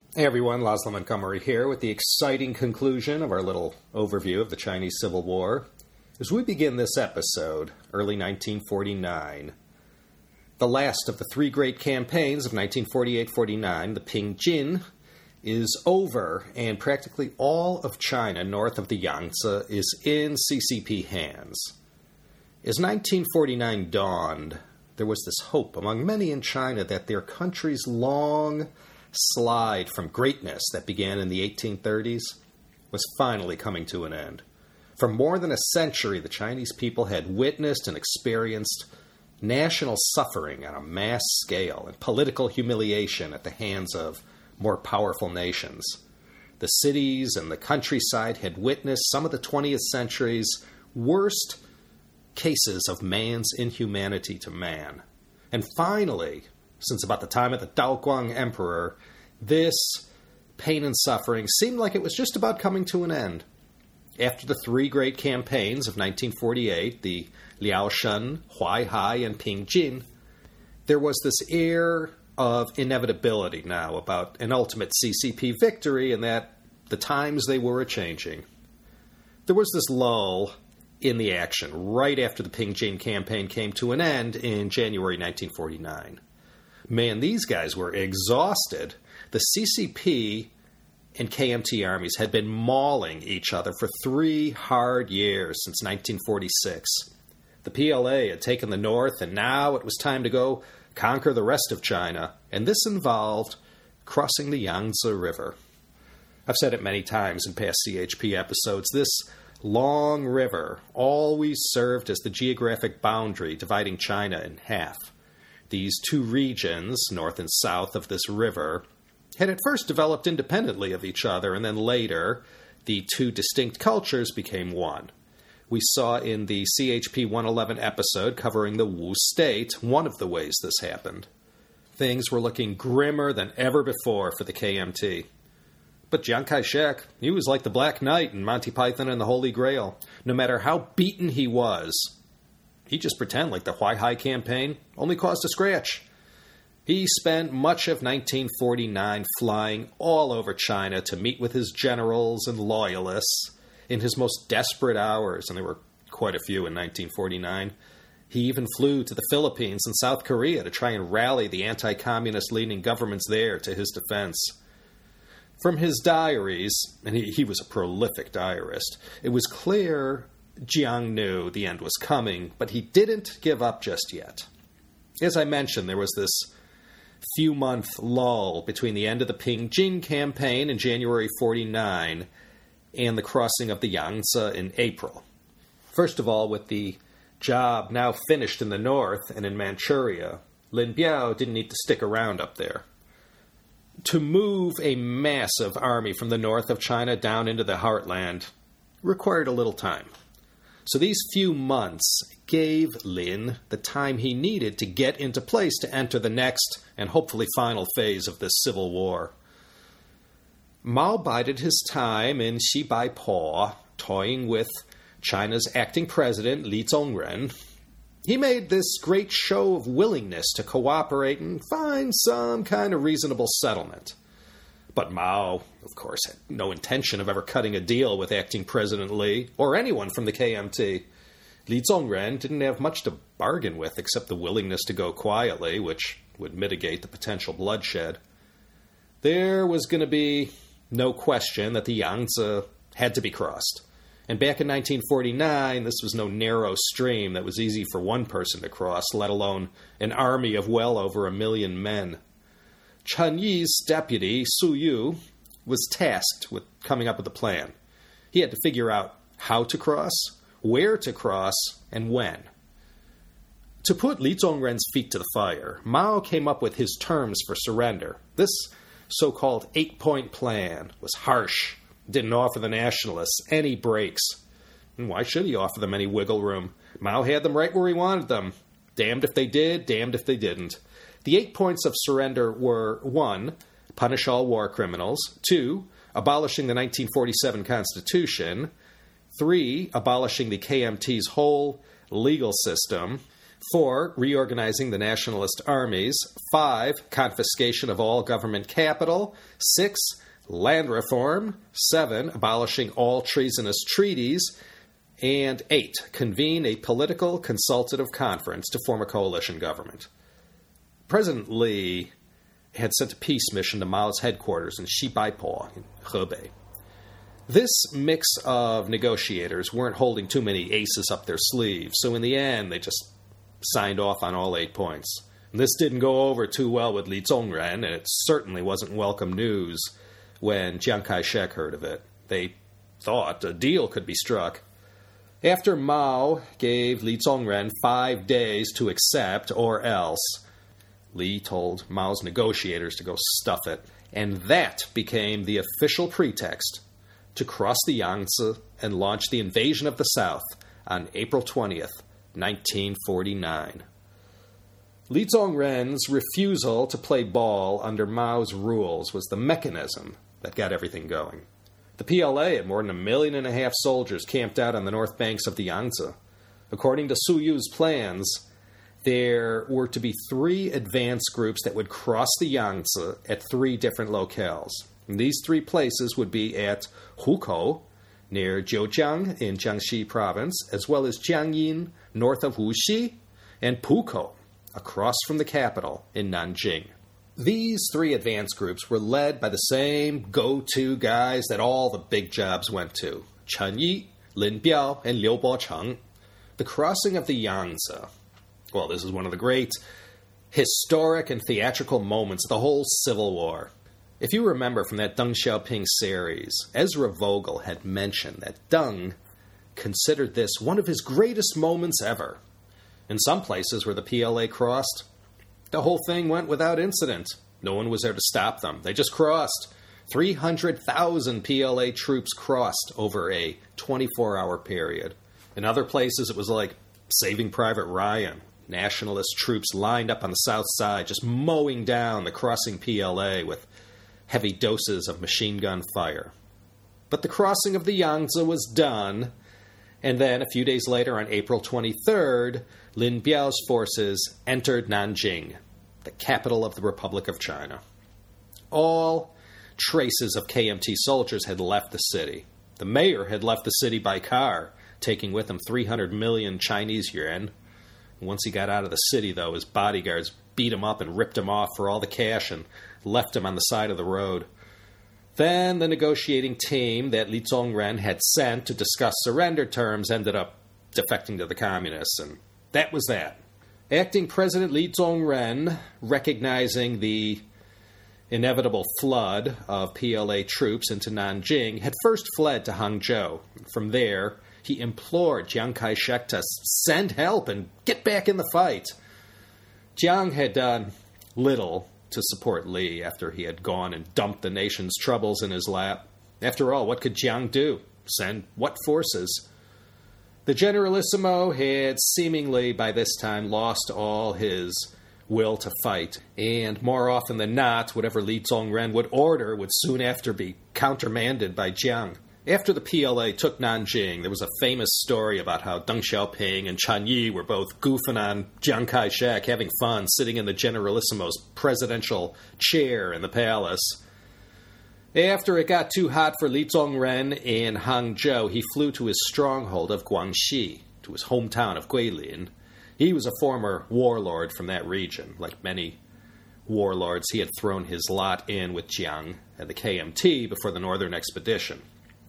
Hey everyone, Laszlo Montgomery here with the exciting conclusion of our little overview of the Chinese Civil War. As we begin this episode, early 1949, the last of the three great campaigns of 1948-49, the Ping-Jin, is over, and practically all of China north of the Yangtze is in CCP hands. As 1949 dawned, there was this hope among many in China that their country's long slide from greatness that began in the 1830s was finally coming to an end. For more than a century, the Chinese people had witnessed and experienced national suffering on a mass scale and political humiliation at the hands of more powerful nations. The cities and the countryside had witnessed some of the 20th century's worst cases of man's inhumanity to man. And finally, since about the time of the Daoguang Emperor, this pain and suffering seemed like it was just about coming to an end. After the three great campaigns of 1948, the Liaoshen, Huaihai, and Ping-Jin, there was this air of inevitability now about an ultimate CCP victory and that the times they were a-changing. There was this lull in the action right after the Ping-Jin campaign came to an end in January 1949. Man, these guys were exhausted. The CCP and KMT armies had been mauling each other for 3 hard years since 1946. The PLA had taken the north, and now it was time to go conquer the rest of China, and this involved crossing the Yangtze River. I've said it many times in past CHP episodes. This long river always served as the geographic boundary dividing China in half. These two regions, north and south of this river, had at first developed independently of each other, and then later, the two distinct cultures became one. We saw in the CHP 111 episode covering the Wu State one of the ways this happened. Things were looking grimmer than ever before for the KMT. But Chiang Kai-shek, he was like the Black Knight in Monty Python and the Holy Grail. No matter how beaten he was, he'd just pretend like the Huaihai campaign only caused a scratch. He spent much of 1949 flying all over China to meet with his generals and loyalists in his most desperate hours, and there were quite a few in 1949. He even flew to the Philippines and South Korea to try and rally the anti-communist leaning governments there to his defense. From his diaries, and he was a prolific diarist, it was clear Jiang knew the end was coming, but he didn't give up just yet. As I mentioned, there was this few-month lull between the end of the Ping-Jin campaign in January 49 and the crossing of the Yangtze in April. First of all, with the job now finished in the north and in Manchuria, Lin Biao didn't need to stick around up there. To move a massive army from the north of China down into the heartland required a little time. So these few months gave Lin the time he needed to get into place to enter the next and hopefully final phase of this civil war. Mao bided his time in Xibaipo, toying with China's acting president, Li Zongren. He made this great show of willingness to cooperate and find some kind of reasonable settlement. But Mao, of course, had no intention of ever cutting a deal with acting President Li or anyone from the KMT. Li Zongren didn't have much to bargain with except the willingness to go quietly, which would mitigate the potential bloodshed. There was going to be no question that the Yangtze had to be crossed. And back in 1949, this was no narrow stream that was easy for one person to cross, let alone an army of well over 1 million men. Chen Yi's deputy, Su Yu, was tasked with coming up with a plan. He had to figure out how to cross, where to cross, and when. To put Li Zongren's feet to the fire, Mao came up with his terms for surrender. This so-called 8-point plan was harsh, didn't offer the nationalists any breaks. And why should he offer them any wiggle room? Mao had them right where he wanted them. Damned if they did, damned if they didn't. The 8 points of surrender were 1. Punish all war criminals. 2. Abolishing the 1947 Constitution. 3. Abolishing the KMT's whole legal system. 4. Reorganizing the nationalist armies. 5. Confiscation of all government capital. 6. Land reform. 7. Abolishing all treasonous treaties. And 8. Convene a political consultative conference to form a coalition government. President Li had sent a peace mission to Mao's headquarters in Xibaipo in Hebei. This mix of negotiators weren't holding too many aces up their sleeves, so in the end they just signed off on all 8 points. And this didn't go over too well with Li Zongren, and it certainly wasn't welcome news when Chiang Kai-shek heard of it. They thought a deal could be struck. After Mao gave Li Zongren 5 days to accept or else, Li told Mao's negotiators to go stuff it, and that became the official pretext to cross the Yangtze and launch the invasion of the South on April 20th, 1949. Li Zongren's refusal to play ball under Mao's rules was the mechanism that got everything going. The PLA had more than 1.5 million soldiers camped out on the north banks of the Yangtze. According to Su Yu's plans, there were to be 3 advance groups that would cross the Yangtze at 3 different locales. And these 3 places would be at Hukou, near Jiujiang in Jiangxi province, as well as Jiangyin, north of Wuxi, and Pukou, across from the capital in Nanjing. These 3 advance groups were led by the same go-to guys that all the big jobs went to: Chen Yi, Lin Biao, and Liu Bocheng. The crossing of the Yangtze, well, this is one of the great historic and theatrical moments of the whole Civil War. If you remember from that Deng Xiaoping series, Ezra Vogel had mentioned that Deng considered this one of his greatest moments ever. In some places where the PLA crossed, the whole thing went without incident. No one was there to stop them. They just crossed. 300,000 PLA troops crossed over a 24-hour period. In other places, it was like Saving Private Ryan. Nationalist troops lined up on the south side, just mowing down the crossing PLA with heavy doses of machine gun fire. But the crossing of the Yangtze was done, and then a few days later, on April 23rd, Lin Biao's forces entered Nanjing, the capital of the Republic of China. All traces of KMT soldiers had left the city. The mayor had left the city by car, taking with him 300 million Chinese yuan. Once he got out of the city, though, his bodyguards beat him up and ripped him off for all the cash and left him on the side of the road. Then the negotiating team that Li Zongren had sent to discuss surrender terms ended up defecting to the communists, and that was that. Acting President Li Zongren, recognizing the inevitable flood of PLA troops into Nanjing, had first fled to Hangzhou. From there, he implored Chiang Kai-shek to send help and get back in the fight. Jiang had done little to support Li after he had gone and dumped the nation's troubles in his lap. After all, what could Jiang do? Send what forces? The Generalissimo had seemingly by this time lost all his will to fight, and more often than not, whatever Li Zongren would order would soon after be countermanded by Jiang. After the PLA took Nanjing, there was a famous story about how Deng Xiaoping and Chen Yi were both goofing on Chiang Kai-shek, having fun, sitting in the Generalissimo's presidential chair in the palace. After it got too hot for Li Zongren in Hangzhou, he flew to his stronghold of Guangxi, to his hometown of Guilin. He was a former warlord from that region. Like many warlords, he had thrown his lot in with Jiang and the KMT before the Northern Expedition.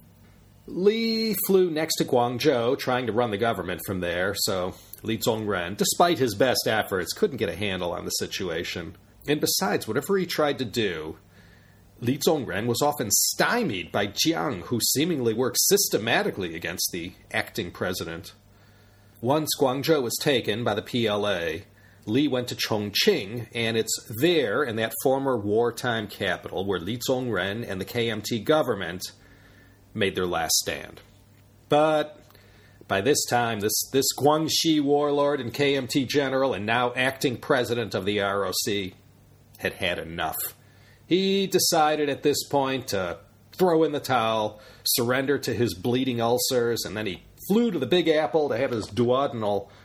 Li flew next to Guangzhou, trying to run the government from there, so Li Zongren, despite his best efforts, couldn't get a handle on the situation. And besides, whatever he tried to do, Li Zongren was often stymied by Jiang, who seemingly worked systematically against the acting president. Once Guangzhou was taken by the PLA, Li went to Chongqing, and it's there, in that former wartime capital, where Li Zongren and the KMT government made their last stand. But by this time, this Guangxi warlord and KMT general and now acting president of the ROC had had enough. He decided at this point to throw in the towel, surrender to his bleeding ulcers, and then he flew to the Big Apple to have his duodenal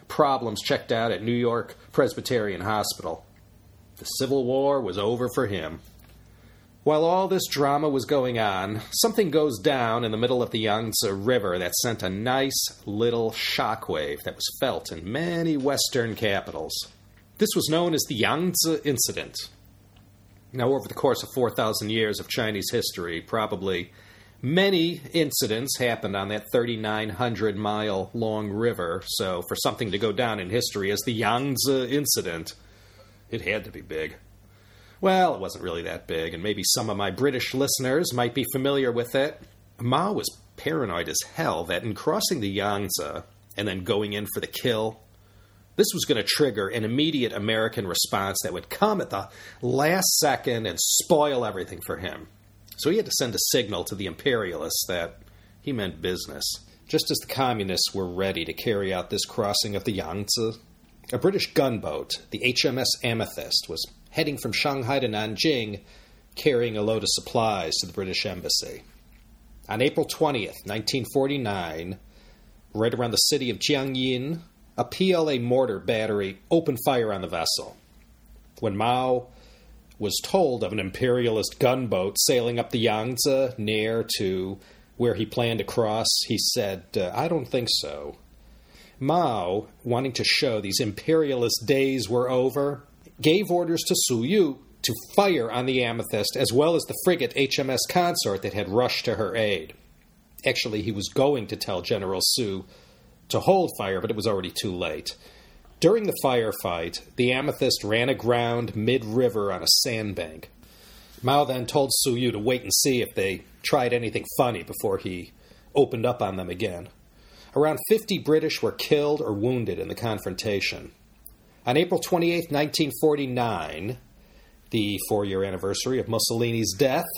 problems checked out at New York Presbyterian Hospital. The Civil War was over for him. While all this drama was going on, something goes down in the middle of the Yangtze River that sent a nice little shockwave that was felt in many Western capitals. This was known as the Yangtze Incident. Now, over the course of 4,000 years of Chinese history, probably many incidents happened on that 3,900-mile-long river, so for something to go down in history as the Yangtze Incident, it had to be big. Well, it wasn't really that big, and maybe some of my British listeners might be familiar with it. Mao was paranoid as hell that in crossing the Yangtze and then going in for the kill, this was going to trigger an immediate American response that would come at the last second and spoil everything for him. So he had to send a signal to the imperialists that he meant business. Just as the communists were ready to carry out this crossing of the Yangtze, a British gunboat, the HMS Amethyst, was heading from Shanghai to Nanjing, carrying a load of supplies to the British Embassy. On April 20th, 1949, right around the city of Jiangyin, a PLA mortar battery opened fire on the vessel. When Mao was told of an imperialist gunboat sailing up the Yangtze near to where he planned to cross, he said, "I don't think so." Mao, wanting to show these imperialist days were over, gave orders to Su Yu to fire on the Amethyst as well as the frigate HMS Consort that had rushed to her aid. Actually, he was going to tell General Su to hold fire, but it was already too late. During the firefight, the Amethyst ran aground mid-river on a sandbank. Mao then told Su Yu to wait and see if they tried anything funny before he opened up on them again. Around 50 British were killed or wounded in the confrontation. On April 28, 1949, the 4-year anniversary of Mussolini's death,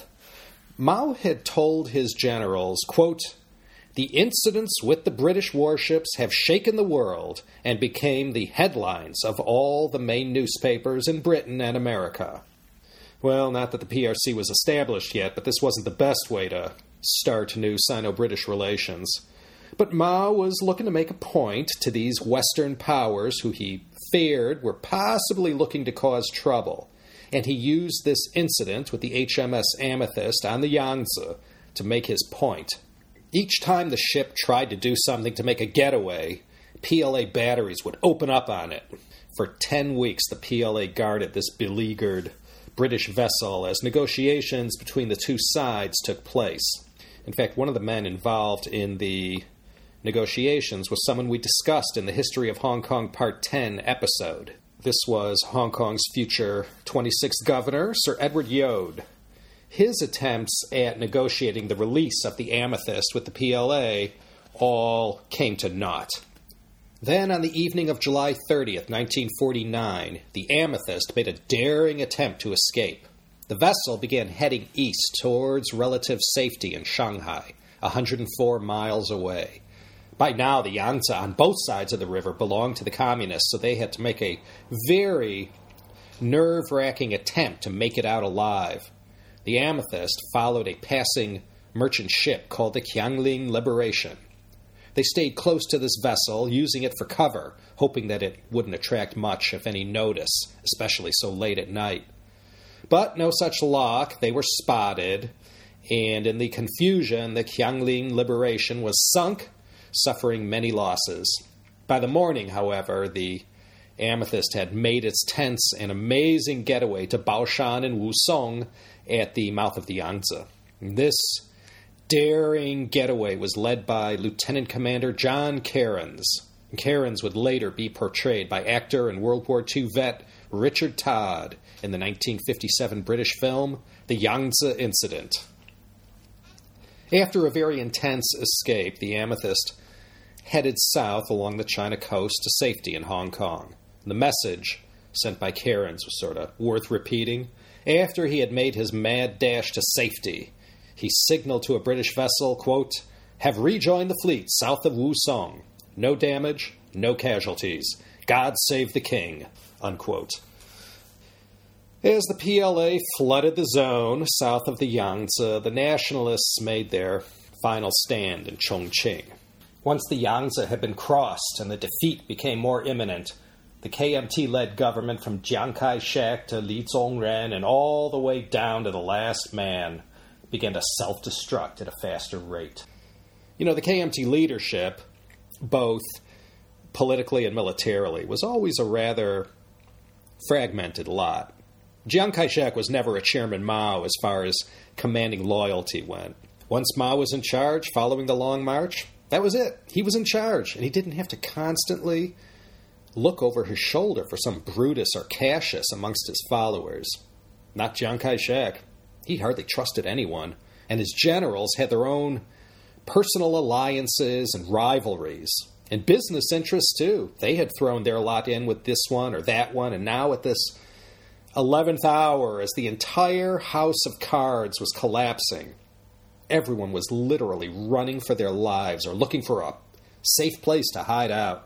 Mao had told his generals, quote, "The incidents with the British warships have shaken the world and became the headlines of all the main newspapers in Britain and America." Well, not that the PRC was established yet, but this wasn't the best way to start new Sino-British relations. But Mao was looking to make a point to these Western powers who he feared were possibly looking to cause trouble, and he used this incident with the HMS Amethyst on the Yangtze to make his point. Each time the ship tried to do something to make a getaway, PLA batteries would open up on it. For 10 weeks, the PLA guarded this beleaguered British vessel as negotiations between the two sides took place. In fact, one of the men involved in the negotiations was someone we discussed in the History of Hong Kong Part 10 episode. This was Hong Kong's future 26th governor, Sir Edward Yode. His attempts at negotiating the release of the Amethyst with the PLA all came to naught. Then, on the evening of July 30th, 1949, the Amethyst made a daring attempt to escape. The vessel began heading east towards relative safety in Shanghai, 104 miles away. By now, the Yangtze on both sides of the river belonged to the communists, so they had to make a very nerve-wracking attempt to make it out alive. The Amethyst followed a passing merchant ship called the Qiangling Liberation. They stayed close to this vessel, using it for cover, hoping that it wouldn't attract much, if any, notice, especially so late at night. But no such luck. They were spotted, and in the confusion, the Qiangling Liberation was sunk, suffering many losses. By the morning, however, the Amethyst had made its tense and amazing getaway to Baoshan and Wusong at the mouth of the Yangtze. This daring getaway was led by Lieutenant Commander John Cairns. Cairns would later be portrayed by actor and World War II vet Richard Todd in the 1957 British film The Yangtze Incident. After a very intense escape, the Amethyst headed south along the China coast to safety in Hong Kong. The message sent by Cairns was sort of worth repeating. After he had made his mad dash to safety, he signaled to a British vessel, quote, "Have rejoined the fleet south of Wusong. No damage, no casualties. God save the king," unquote. As the PLA flooded the zone south of the Yangtze, the nationalists made their final stand in Chongqing. Once the Yangtze had been crossed and the defeat became more imminent, the KMT-led government from Chiang Kai-shek to Li Zongren and all the way down to the last man began to self-destruct at a faster rate. The KMT leadership, both politically and militarily, was always a rather fragmented lot. Chiang Kai-shek was never a Chairman Mao as far as commanding loyalty went. Once Mao was in charge, following the Long March, that was it. He was in charge, and he didn't have to constantly look over his shoulder for some Brutus or Cassius amongst his followers. Not Chiang Kai-shek. He hardly trusted anyone, and his generals had their own personal alliances and rivalries. And business interests, too. They had thrown their lot in with this one or that one, and now at this 11th hour, as the entire house of cards was collapsing, everyone was literally running for their lives or looking for a safe place to hide out.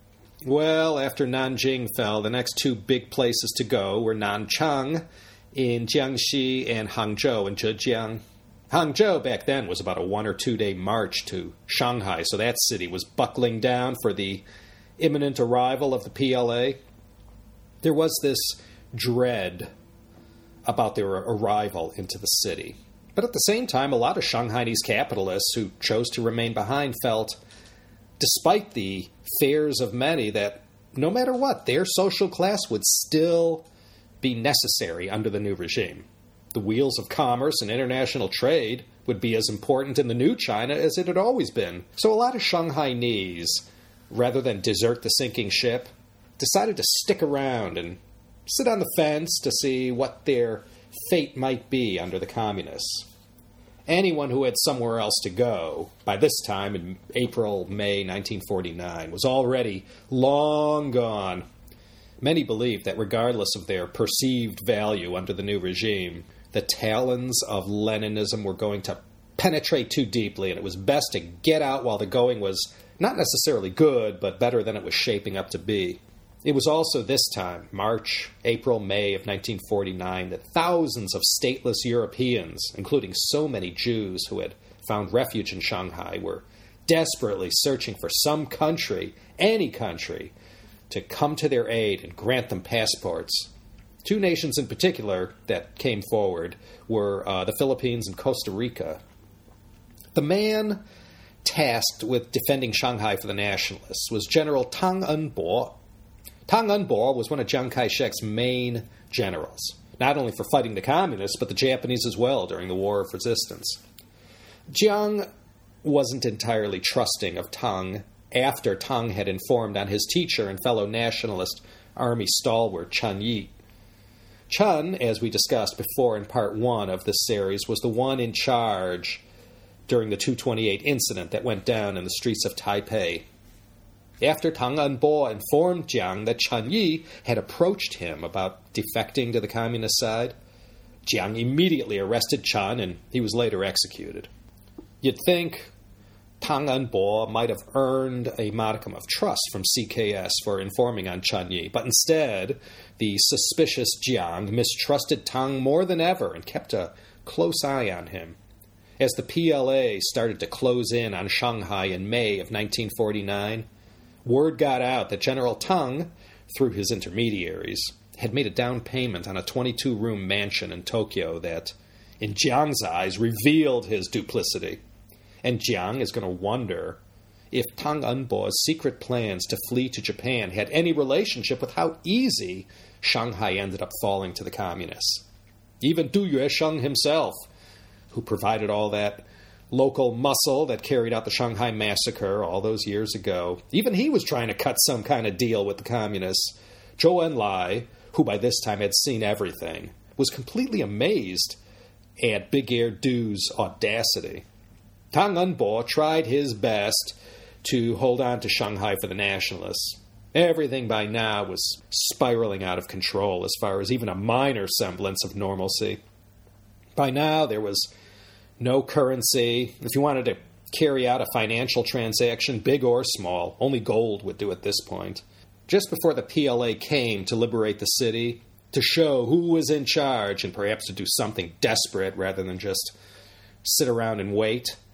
Well, after Nanjing fell, the next two big places to go were Nanchang in Jiangxi and Hangzhou in Zhejiang. Hangzhou back then was about a 1 or 2 day march to Shanghai, so that city was buckling down for the imminent arrival of the PLA. There was this dread about their arrival into the city. But at the same time, a lot of Shanghainese capitalists who chose to remain behind felt, despite the fears of many, that no matter what, their social class would still be necessary under the new regime. The wheels of commerce and international trade would be as important in the new China as it had always been. So a lot of Shanghainese, rather than desert the sinking ship, decided to stick around and sit on the fence to see what their fate might be under the communists. Anyone who had somewhere else to go, by this time in April, May 1949, was already long gone. Many believed that regardless of their perceived value under the new regime, the talons of Leninism were going to penetrate too deeply, and it was best to get out while the going was not necessarily good, but better than it was shaping up to be. It was also this time, March, April, May of 1949, that thousands of stateless Europeans, including so many Jews who had found refuge in Shanghai, were desperately searching for some country, any country, to come to their aid and grant them passports. Two nations in particular that came forward were the Philippines and Costa Rica. The man tasked with defending Shanghai for the nationalists was General Tang En-bo. Tang En-bo was one of Chiang Kai-shek's main generals, not only for fighting the communists, but the Japanese as well during the War of Resistance. Chiang wasn't entirely trusting of Tang after Tang had informed on his teacher and fellow nationalist army stalwart Chen Yi. Chen, as we discussed before in part 1 of this series, was the one in charge during the 228 incident that went down in the streets of Taipei. After Tang En-bo informed Jiang that Chen Yi had approached him about defecting to the communist side, Jiang immediately arrested Chen, and he was later executed. You'd think Tang En-bo might have earned a modicum of trust from CKS for informing on Chen Yi, but instead, the suspicious Jiang mistrusted Tang more than ever and kept a close eye on him. As the PLA started to close in on Shanghai in May of 1949, word got out that General Tang, through his intermediaries, had made a down payment on a 22-room mansion in Tokyo that, in Jiang's eyes, revealed his duplicity. And Jiang is going to wonder if Tang En-bo's secret plans to flee to Japan had any relationship with how easy Shanghai ended up falling to the communists. Even Du Yuesheng himself, who provided all that local muscle that carried out the Shanghai massacre all those years ago, even he was trying to cut some kind of deal with the communists. Zhou Enlai, who by this time had seen everything, was completely amazed at Big Air Du's audacity. Tang En-bo tried his best to hold on to Shanghai for the nationalists. Everything by now was spiraling out of control as far as even a minor semblance of normalcy. By now, there was no currency. If you wanted to carry out a financial transaction, big or small, only gold would do at this point. Just before the PLA came to liberate the city, to show who was in charge and perhaps to do something desperate rather than just sit around and wait,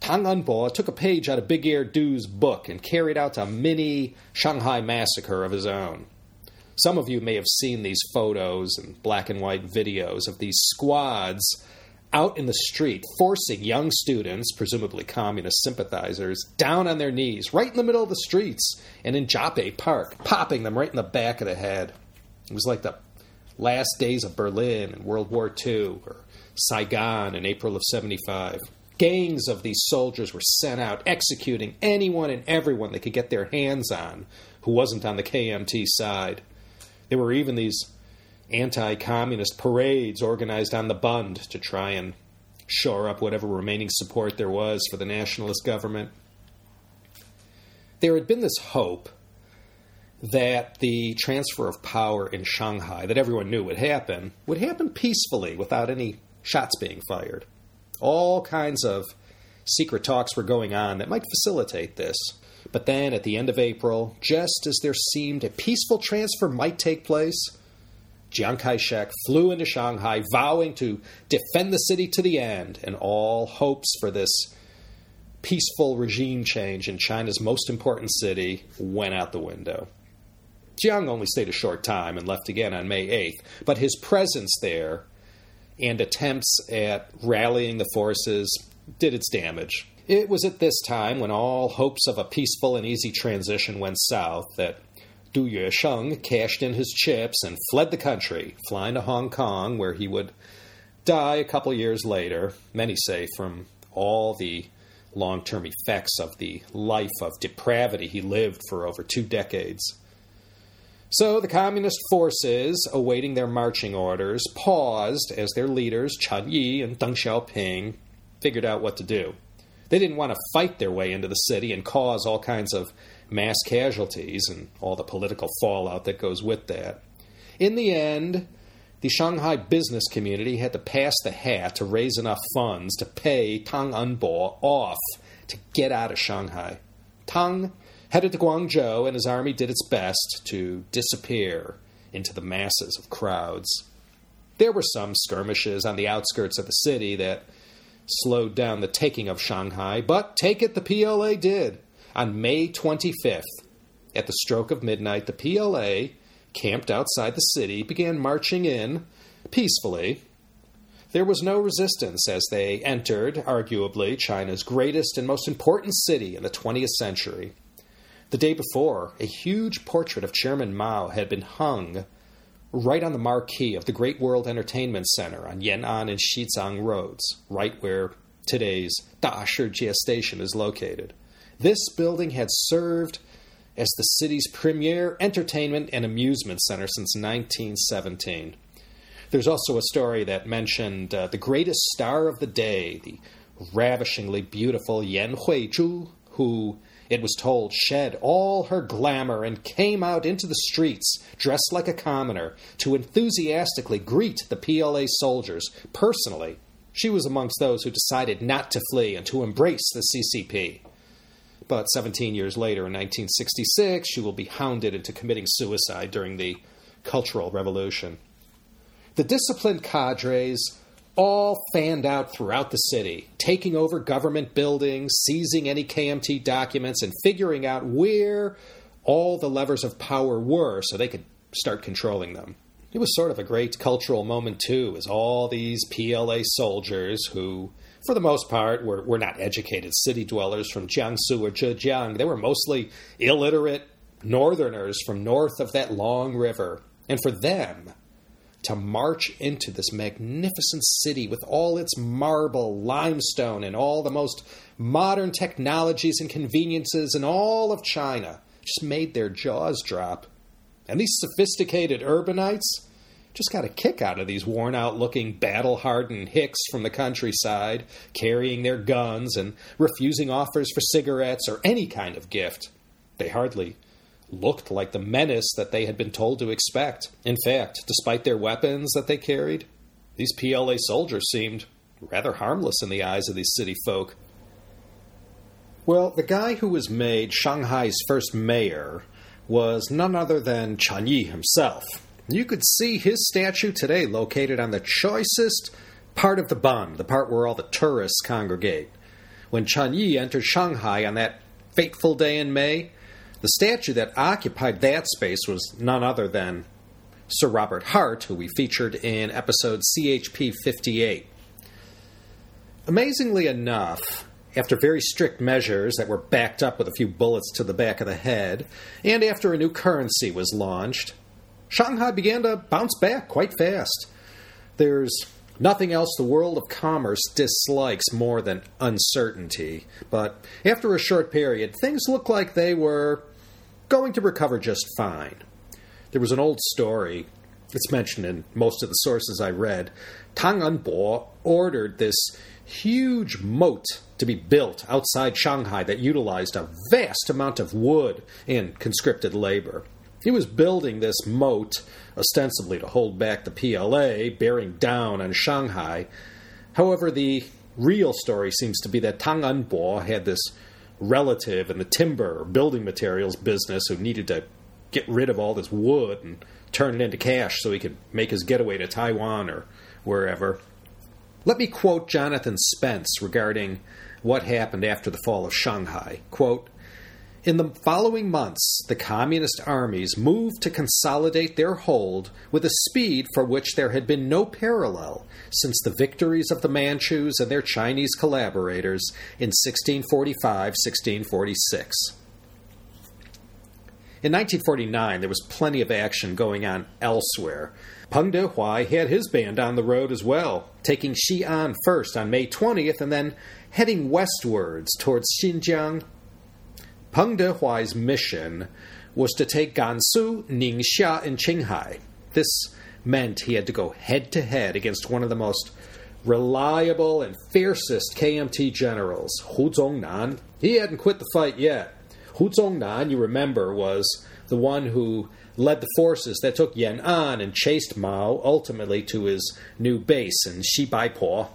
Tang Enbo took a page out of Big Ear Du's book and carried out a mini Shanghai massacre of his own. Some of you may have seen these photos and black and white videos of these squads out in the street, forcing young students, presumably communist sympathizers, down on their knees, right in the middle of the streets, and in Joppe Park, popping them right in the back of the head. It was like the last days of Berlin in World War II, or Saigon in April of 75. Gangs of these soldiers were sent out, executing anyone and everyone they could get their hands on who wasn't on the KMT side. There were even these anti-communist parades organized on the Bund to try and shore up whatever remaining support there was for the nationalist government. There had been this hope that the transfer of power in Shanghai, that everyone knew would happen peacefully without any shots being fired. All kinds of secret talks were going on that might facilitate this. But then, at the end of April, just as there seemed a peaceful transfer might take place, Chiang Kai-shek flew into Shanghai, vowing to defend the city to the end, and all hopes for this peaceful regime change in China's most important city went out the window. Chiang only stayed a short time and left again on May 8th, but his presence there and attempts at rallying the forces did its damage. It was at this time, when all hopes of a peaceful and easy transition went south, that Du Yuesheng cashed in his chips and fled the country, flying to Hong Kong, where he would die a couple years later, many say from all the long-term effects of the life of depravity he lived for over 2 decades. So the communist forces, awaiting their marching orders, paused as their leaders, Chen Yi and Deng Xiaoping, figured out what to do. They didn't want to fight their way into the city and cause all kinds of mass casualties and all the political fallout that goes with that. In the end, the Shanghai business community had to pass the hat to raise enough funds to pay Tang Enbo off to get out of Shanghai. Tang headed to Guangzhou, and his army did its best to disappear into the masses of crowds. There were some skirmishes on the outskirts of the city that slowed down the taking of Shanghai, but take it the PLA did. On May 25th, at the stroke of midnight, the PLA, camped outside the city, began marching in peacefully. There was no resistance as they entered, arguably, China's greatest and most important city in the 20th century. The day before, a huge portrait of Chairman Mao had been hung right on the marquee of the Great World Entertainment Center on Yan'an and Xizang roads, right where today's Dashijie station is located. This building had served as the city's premier entertainment and amusement center since 1917. There's also a story that mentioned the greatest star of the day, the ravishingly beautiful Yan Huizhu, who, it was told, shed all her glamour and came out into the streets, dressed like a commoner, to enthusiastically greet the PLA soldiers personally. She was amongst those who decided not to flee and to embrace the CCP. But 17 years later, in 1966, she will be hounded into committing suicide during the Cultural Revolution. The disciplined cadres all fanned out throughout the city, taking over government buildings, seizing any KMT documents, and figuring out where all the levers of power were so they could start controlling them. It was sort of a great cultural moment, too, as all these PLA soldiers who, for the most part, were not educated city dwellers from Jiangsu or Zhejiang. They were mostly illiterate northerners from north of that long river. And for them to march into this magnificent city with all its marble, limestone, and all the most modern technologies and conveniences in all of China just made their jaws drop. And these sophisticated urbanites just got a kick out of these worn-out-looking, battle-hardened hicks from the countryside, carrying their guns and refusing offers for cigarettes or any kind of gift. They hardly looked like the menace that they had been told to expect. In fact, despite their weapons that they carried, these PLA soldiers seemed rather harmless in the eyes of these city folk. Well, the guy who was made Shanghai's first mayor was none other than Chen Yi himself. You could see his statue today located on the choicest part of the Bund, the part where all the tourists congregate. When Chen Yi entered Shanghai on that fateful day in May, the statue that occupied that space was none other than Sir Robert Hart, who we featured in episode CHP 58. Amazingly enough, after very strict measures that were backed up with a few bullets to the back of the head, and after a new currency was launched, Shanghai began to bounce back quite fast. There's nothing else the world of commerce dislikes more than uncertainty, but after a short period, things looked like they were going to recover just fine. There was an old story, it's mentioned in most of the sources I read. Tang Anbo ordered this huge moat to be built outside Shanghai that utilized a vast amount of wood and conscripted labor. He was building this moat ostensibly to hold back the PLA, bearing down on Shanghai. However, the real story seems to be that Tang Anbo had this relative in the timber or building materials business who needed to get rid of all this wood and turn it into cash so he could make his getaway to Taiwan or wherever. Let me quote Jonathan Spence regarding what happened after the fall of Shanghai. Quote, "In the following months, the communist armies moved to consolidate their hold with a speed for which there had been no parallel since the victories of the Manchus and their Chinese collaborators in 1645-1646. In 1949, there was plenty of action going on elsewhere. Peng Dehuai had his band on the road as well, taking Xi'an first on May 20th and then heading westwards towards Xinjiang. Peng Dehuai's mission was to take Gansu, Ningxia, and Qinghai. This meant he had to go head-to-head against one of the most reliable and fiercest KMT generals, Hu Zongnan. He hadn't quit the fight yet. Hu Zongnan, you remember, was the one who led the forces that took Yan'an and chased Mao ultimately to his new base in Xibaipo.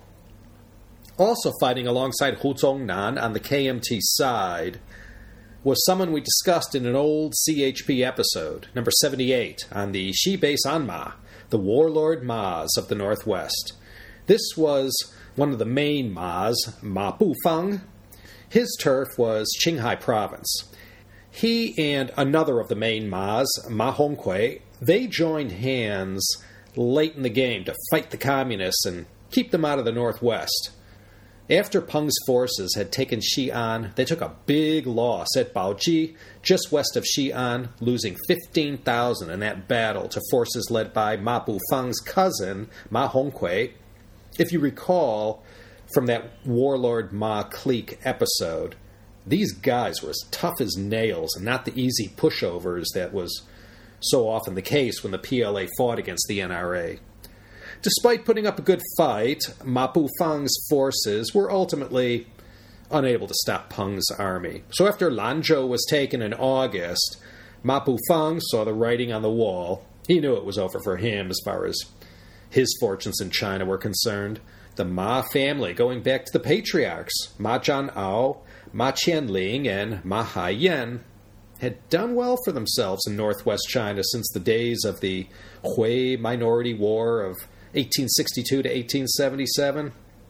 Also fighting alongside Hu Zongnan on the KMT side was someone we discussed in an old CHP episode, number 78, on the Xibei Sanma, the warlord Ma's of the Northwest. This was one of the main Ma's, Ma Bufang. His turf was Qinghai province. He and another of the main Ma's, Ma Honghui, they joined hands late in the game to fight the communists and keep them out of the Northwest. After Peng's forces had taken Xi'an, they took a big loss at Baoji, just west of Xi'an, losing 15,000 in that battle to forces led by Ma Bufang's cousin, Ma Honghui. If you recall from that Warlord Ma clique episode, these guys were as tough as nails and not the easy pushovers that was so often the case when the PLA fought against the NRA. Despite putting up a good fight, Ma Bufang's forces were ultimately unable to stop Peng's army. So after Lanzhou was taken in August, Ma Bufang saw the writing on the wall. He knew it was over for him as far as his fortunes in China were concerned. The Ma family, going back to the patriarchs, Ma Zhanao, Ma Qianling, and Ma Haiyan, had done well for themselves in northwest China since the days of the Hui Minority War of 1862 to 1877.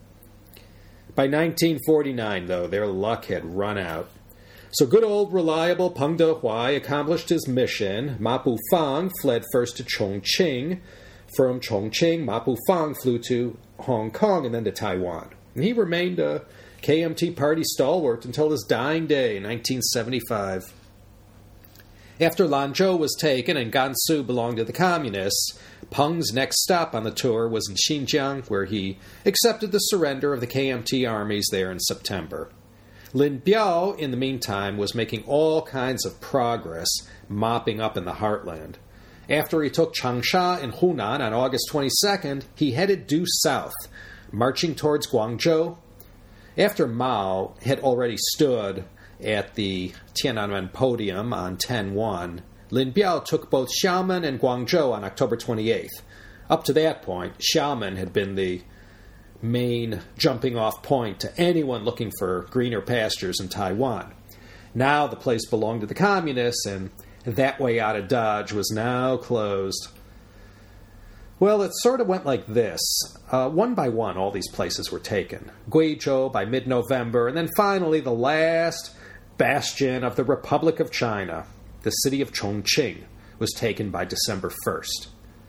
By 1949, though, their luck had run out. So good old reliable Peng Dehuai accomplished his mission. Ma Bufang fled first to Chongqing. From Chongqing, Ma Bufang flew to Hong Kong and then to Taiwan. And he remained a KMT party stalwart until his dying day in 1975. After Lanzhou was taken and Gansu belonged to the Communists, Peng's next stop on the tour was in Xinjiang, where he accepted the surrender of the KMT armies there in September. Lin Biao, in the meantime, was making all kinds of progress, mopping up in the heartland. After he took Changsha and Hunan on August 22nd, he headed due south, marching towards Guangzhou. After Mao had already stood at the Tiananmen podium on 10-1, Lin Biao took both Xiamen and Guangzhou on October 28th. Up to that point, Xiamen had been the main jumping-off point to anyone looking for greener pastures in Taiwan. Now the place belonged to the Communists, and that way out of Dodge was now closed. Well, it sort of went like this. One by one, all these places were taken. Guizhou by mid-November, and then finally the last bastion of the Republic of China, the city of Chongqing, was taken by December 1st.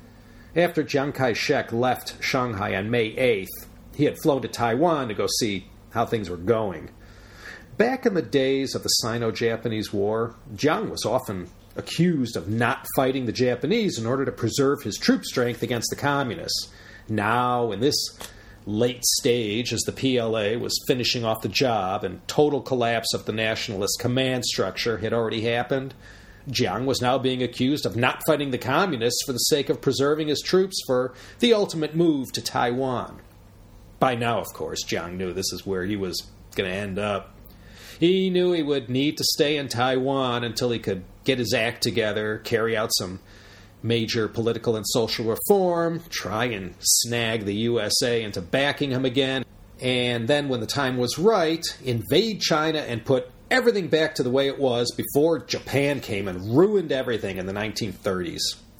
After Chiang Kai-shek left Shanghai on May 8th, he had flown to Taiwan to go see how things were going. Back in the days of the Sino-Japanese War, Chiang was often accused of not fighting the Japanese in order to preserve his troop strength against the communists. Now, in this late stage, as the PLA was finishing off the job and total collapse of the nationalist command structure had already happened, Chiang was now being accused of not fighting the communists for the sake of preserving his troops for the ultimate move to Taiwan. By now, of course, Chiang knew this is where he was going to end up. He knew he would need to stay in Taiwan until he could get his act together, carry out some major political and social reform, try and snag the USA into backing him again, and then when the time was right, invade China and put everything back to the way it was before Japan came and ruined everything in the 1930s.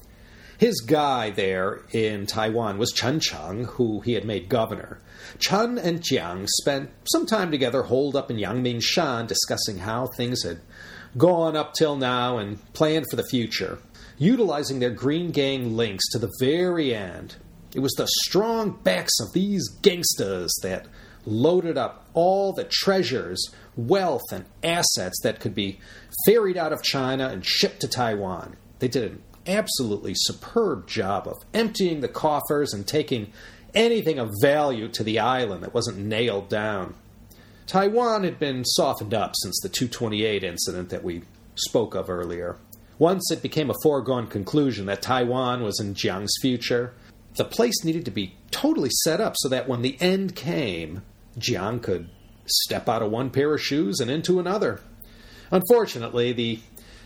His guy there in Taiwan was Chen Cheng, who he had made governor. Chen and Chiang spent some time together holed up in Yangmingshan discussing how things had gone up till now and planned for the future, utilizing their Green Gang links to the very end. It was the strong backs of these gangsters that loaded up all the treasures, wealth, and assets that could be ferried out of China and shipped to Taiwan. They did an absolutely superb job of emptying the coffers and taking anything of value to the island that wasn't nailed down. Taiwan had been softened up since the 228 incident that we spoke of earlier. Once it became a foregone conclusion that Taiwan was in Chiang's future, the place needed to be totally set up so that when the end came, Chiang could step out of one pair of shoes and into another. Unfortunately, the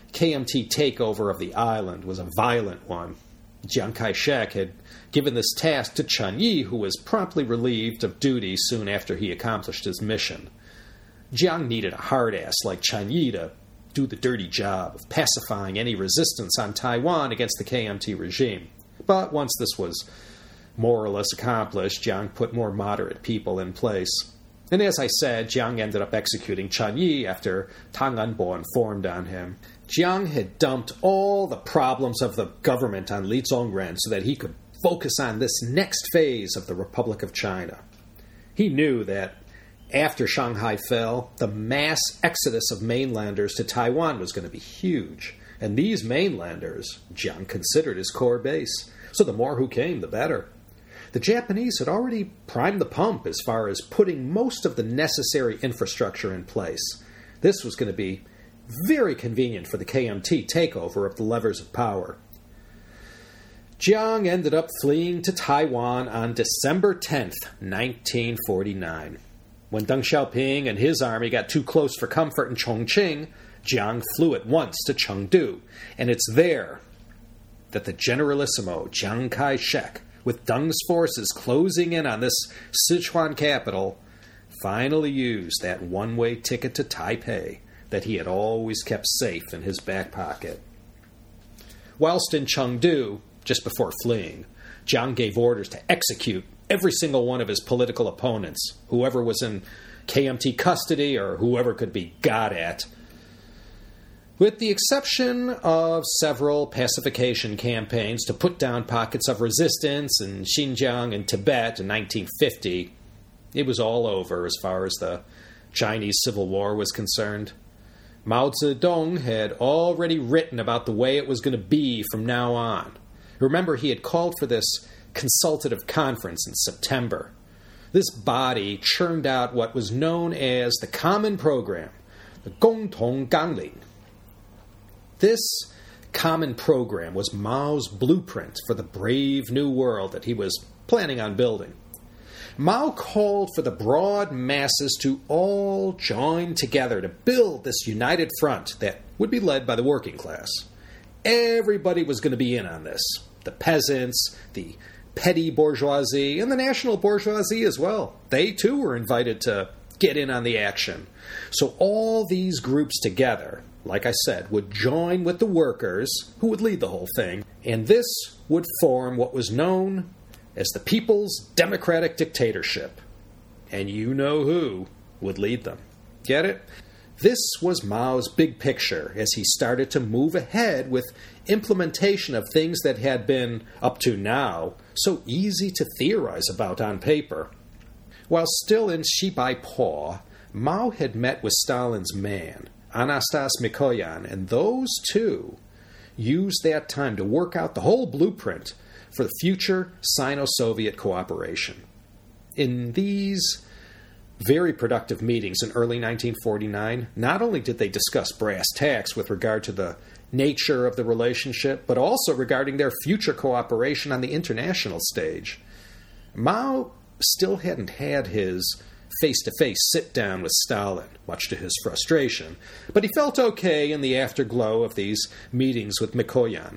KMT takeover of the island was a violent one. Chiang Kai-shek had given this task to Chen Yi, who was promptly relieved of duty soon after he accomplished his mission. Chiang needed a hard-ass like Chen Yi to do the dirty job of pacifying any resistance on Taiwan against the KMT regime. But once this was more or less accomplished, Chiang put more moderate people in place. And as I said, Chiang ended up executing Chen Yi after Tang Anbo informed on him. Chiang had dumped all the problems of the government on Li Zongren so that he could focus on this next phase of the Republic of China. He knew that after Shanghai fell, the mass exodus of mainlanders to Taiwan was going to be huge. And these mainlanders, Chiang considered his core base. So the more who came, the better. The Japanese had already primed the pump as far as putting most of the necessary infrastructure in place. This was going to be very convenient for the KMT takeover of the levers of power. Chiang ended up fleeing to Taiwan on December 10th, 1949. When Deng Xiaoping and his army got too close for comfort in Chongqing, Chiang flew at once to Chengdu, and it's there that the Generalissimo Chiang Kai-shek, with Deng's forces closing in on this Sichuan capital, finally used that one-way ticket to Taipei that he had always kept safe in his back pocket. Whilst in Chengdu, just before fleeing, Chiang gave orders to execute every single one of his political opponents, whoever was in KMT custody or whoever could be got at. With the exception of several pacification campaigns to put down pockets of resistance in Xinjiang and Tibet in 1950, it was all over as far as the Chinese Civil War was concerned. Mao Zedong had already written about the way it was going to be from now on. Remember, he had called for this consultative conference in September. This body churned out what was known as the Common Program, the Gongtong Gangling. This Common Program was Mao's blueprint for the brave new world that he was planning on building. Mao called for the broad masses to all join together to build this united front that would be led by the working class. Everybody was going to be in on this. The peasants, the petty bourgeoisie, and the national bourgeoisie as well. They too were invited to get in on the action. So all these groups together, like I said, would join with the workers, who would lead the whole thing, and this would form what was known as the People's Democratic Dictatorship. And you know who would lead them. Get it? This was Mao's big picture as he started to move ahead with implementation of things that had been, up to now, so easy to theorize about on paper. While still in Xibaipo, Mao had met with Stalin's man, Anastas Mikoyan, and those two used that time to work out the whole blueprint for the future Sino-Soviet cooperation. In these very productive meetings in early 1949, not only did they discuss brass tacks with regard to the nature of the relationship, but also regarding their future cooperation on the international stage. Mao still hadn't had his face-to-face sit-down with Stalin, much to his frustration, but he felt okay in the afterglow of these meetings with Mikoyan.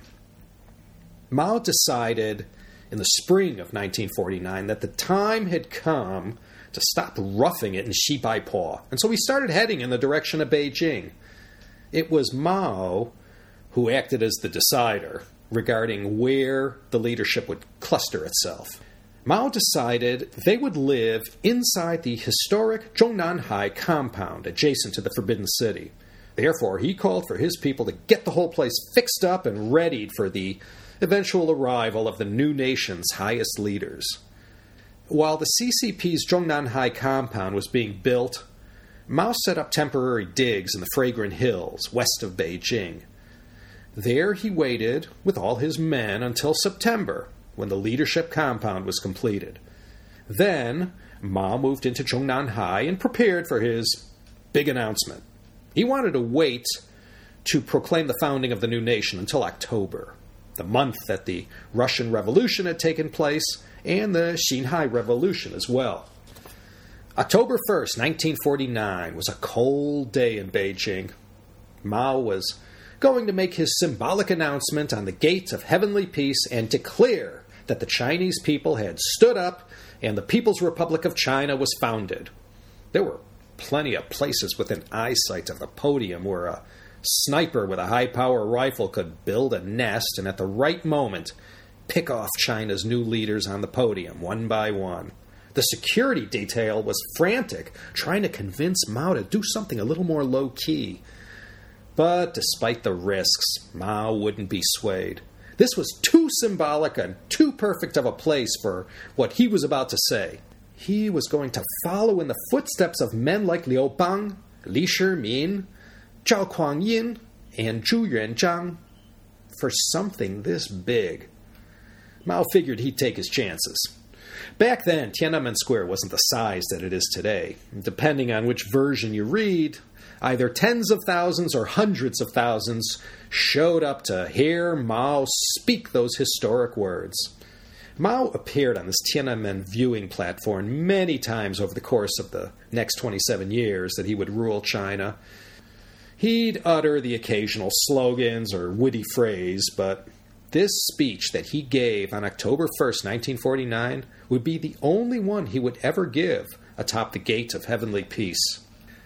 Mao decided in the spring of 1949 that the time had come to stop roughing it in Xibaipo, and so he started heading in the direction of Beijing. It was Mao who acted as the decider regarding where the leadership would cluster itself. Mao decided they would live inside the historic Zhongnanhai compound adjacent to the Forbidden City. Therefore, he called for his people to get the whole place fixed up and readied for the eventual arrival of the new nation's highest leaders. While the CCP's Zhongnanhai compound was being built, Mao set up temporary digs in the Fragrant Hills west of Beijing. There he waited with all his men until September, when the leadership compound was completed. Then, Mao moved into Zhongnanhai and prepared for his big announcement. He wanted to wait to proclaim the founding of the new nation until October, the month that the Russian Revolution had taken place, and the Xinhai Revolution as well. October 1st, 1949, was a cold day in Beijing. Mao was going to make his symbolic announcement on the gate of heavenly peace and declare that the Chinese people had stood up and the People's Republic of China was founded. There were plenty of places within eyesight of the podium where a sniper with a high-power rifle could build a nest and at the right moment pick off China's new leaders on the podium, one by one. The security detail was frantic, trying to convince Mao to do something a little more low-key. But despite the risks, Mao wouldn't be swayed. This was too symbolic and too perfect of a place for what he was about to say. He was going to follow in the footsteps of men like Liu Bang, Li Shimin, Zhao Kuangyin, and Zhu Yuanzhang for something this big. Mao figured he'd take his chances. Back then, Tiananmen Square wasn't the size that it is today. Depending on which version you read, either tens of thousands or hundreds of thousands showed up to hear Mao speak those historic words. Mao appeared on this Tiananmen viewing platform many times over the course of the next 27 years that he would rule China. He'd utter the occasional slogans or witty phrase, but this speech that he gave on October 1st, 1949, would be the only one he would ever give atop the gate of heavenly peace.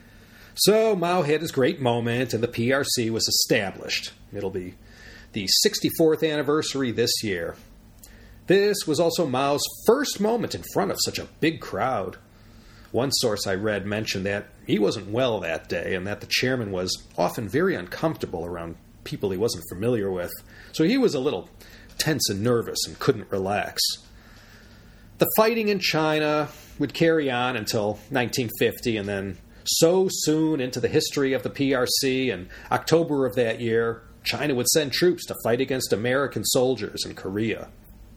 So Mao had his great moment, and the PRC was established. It'll be the 64th anniversary this year. This was also Mao's first moment in front of such a big crowd. One source I read mentioned that he wasn't well that day, and that the chairman was often very uncomfortable around people he wasn't familiar with. So he was a little tense and nervous and couldn't relax. The fighting in China would carry on until 1950, and then so soon into the history of the PRC, in October of that year, China would send troops to fight against American soldiers in Korea.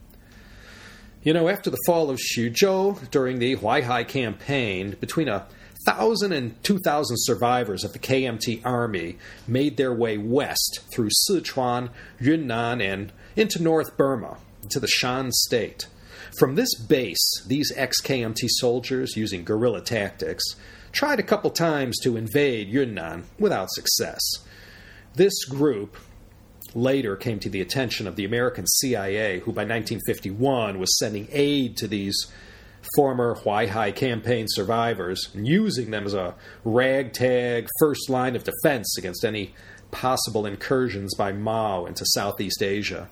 You know, after the fall of Xuzhou during the Huaihai campaign, between 1,000 and 2,000 survivors of the KMT army made their way west through Sichuan, Yunnan, and into North Burma, to the Shan state. From this base, these ex-KMT soldiers, using guerrilla tactics, tried a couple times to invade Yunnan without success. This group later came to the attention of the American CIA, who by 1951 was sending aid to these former Huaihai campaign survivors and using them as a ragtag first line of defense against any possible incursions by Mao into Southeast Asia.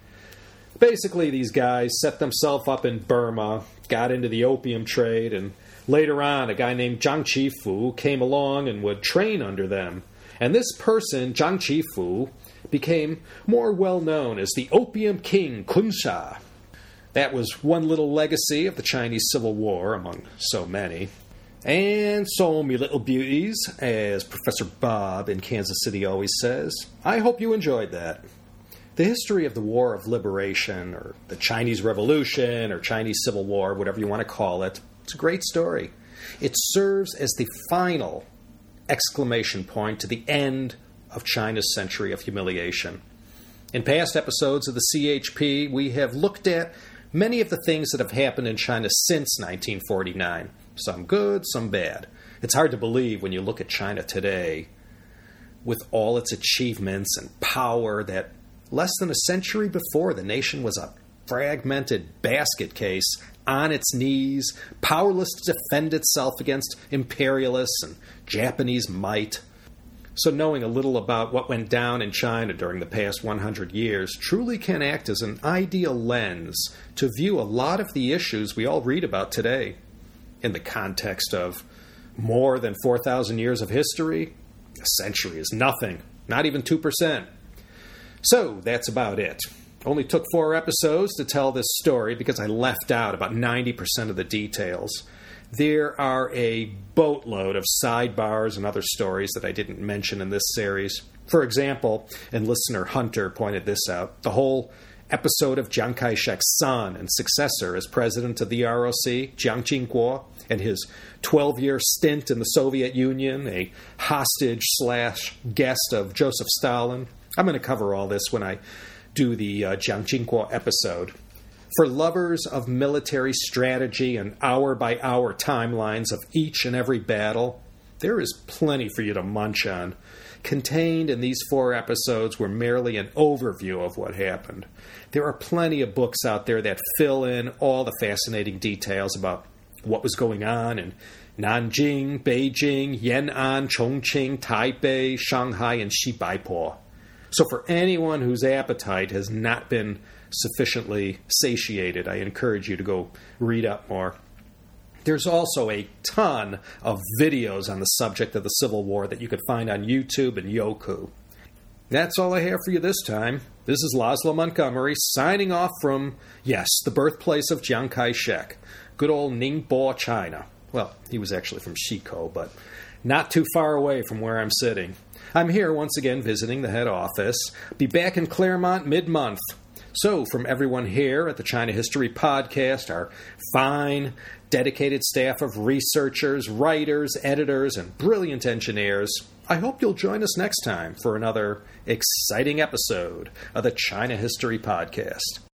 Basically, these guys set themselves up in Burma, got into the opium trade, and later on, a guy named Jiang Qifu came along and would train under them. And this person, Jiang Qifu, became more well known as the Opium King Kunsha. That was one little legacy of the Chinese Civil War, among so many. And so, me little beauties, as Professor Bob in Kansas City always says, I hope you enjoyed that. The history of the War of Liberation, or the Chinese Revolution, or Chinese Civil War, whatever you want to call it, it's a great story. It serves as the final exclamation point to the end of China's century of humiliation. In past episodes of the CHP, we have looked at many of the things that have happened in China since 1949. Some good, some bad. It's hard to believe when you look at China today, with all its achievements and power, that less than a century before, the nation was a fragmented basket case on its knees, powerless to defend itself against imperialists and Japanese might. So knowing a little about what went down in China during the past 100 years truly can act as an ideal lens to view a lot of the issues we all read about today. In the context of more than 4,000 years of history, a century is nothing, not even 2%. So that's about it. Only took 4 episodes to tell this story because I left out about 90% of the details. There are a boatload of sidebars and other stories that I didn't mention in this series. For example, and listener Hunter pointed this out, the whole episode of Chiang Kai-shek's son and successor as president of the ROC, Jiang Jingguo, and his 12-year stint in the Soviet Union, a hostage/guest of Joseph Stalin. I'm going to cover all this when I do the Jiang Jingguo episode. For lovers of military strategy and hour-by-hour timelines of each and every battle, there is plenty for you to munch on. Contained in these 4 episodes were merely an overview of what happened. There are plenty of books out there that fill in all the fascinating details about what was going on in Nanjing, Beijing, Yan'an, Chongqing, Taipei, Shanghai, and Xibaipo. So for anyone whose appetite has not been sufficiently satiated, I encourage you to go read up more. There's also a ton of videos on the subject of the Civil War that you could find on YouTube and Youku. That's all I have for you this time. This is Laszlo Montgomery signing off from, yes, the birthplace of Chiang Kai-shek, good old Ningbo, China. Well, he was actually from Shiko, but not too far away from where I'm sitting. I'm here once again visiting the head office. Be back in Claremont mid-month. So, from everyone here at the China History Podcast, our fine, dedicated staff of researchers, writers, editors, and brilliant engineers, I hope you'll join us next time for another exciting episode of the China History Podcast.